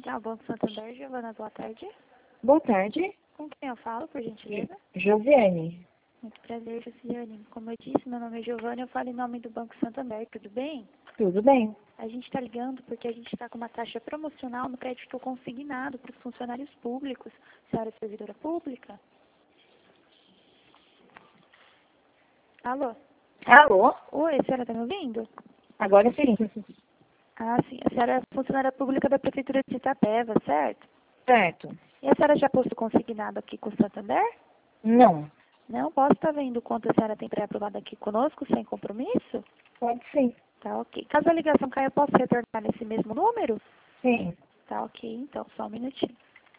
Comercial Banco Santander, Giovana, boa tarde. Boa tarde, Com quem eu falo, por gentileza? Josiane. Muito prazer, Josiane. Como eu disse, meu nome é Giovana, eu falo em nome do Banco Santander, tudo bem? Tudo bem? A gente está ligando porque a gente está com uma taxa promocional no crédito consignado para os funcionários públicos. A senhora é servidora pública? Alô? Alô? Oi, a senhora está me ouvindo? Agora sim. Ah, sim. A senhora é funcionária pública da Prefeitura de Itapeva, certo? Certo. E a senhora já postou consignado aqui com o Santander? Não. Não, posso estar vendo quanto a senhora tem pré-aprovado aqui conosco, sem compromisso? Pode sim. Tá ok. Caso a ligação caia, eu posso retornar nesse mesmo número? Sim. Tá ok, então, só um minutinho.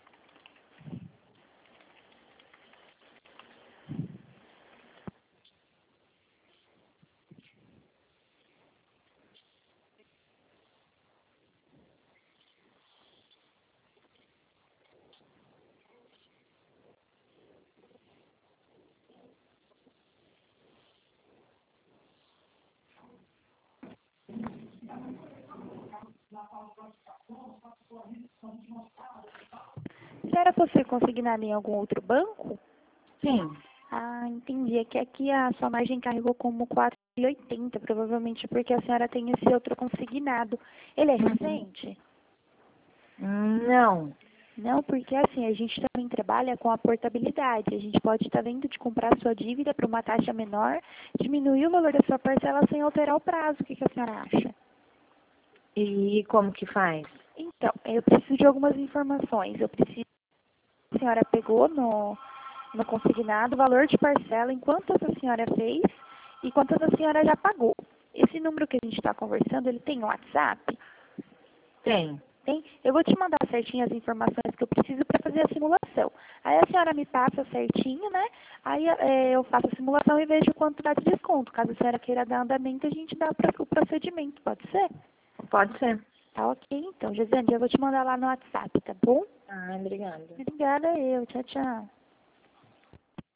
A senhora possui consignado em algum outro banco? Sim. Ah, entendi. É que aqui a sua margem carregou como 4,80, provavelmente porque a senhora tem esse outro consignado. Ele é recente? Não. Não, porque assim, a gente também trabalha com a portabilidade. A gente pode estar vendo de comprar sua dívida por uma taxa menor, diminuir o valor da sua parcela sem alterar o prazo. O que a senhora acha? E como que faz? Então, eu preciso de algumas informações. Eu preciso que a senhora pegou no consignado o valor de parcela, em quantas a senhora fez e quantas a senhora já pagou. Esse número que a gente está conversando, ele tem WhatsApp? Tem. Tem? Eu vou te mandar certinho as informações que eu preciso para fazer a simulação. Aí a senhora me passa certinho, né? Aí eu faço a simulação e vejo quanto dá de desconto. Caso a senhora queira dar andamento, a gente dá o procedimento. Pode ser? Pode ser. Tá ok, então. Josiane, eu vou te mandar lá no WhatsApp, tá bom? Ah, obrigada. Obrigada eu. Tchau, tchau.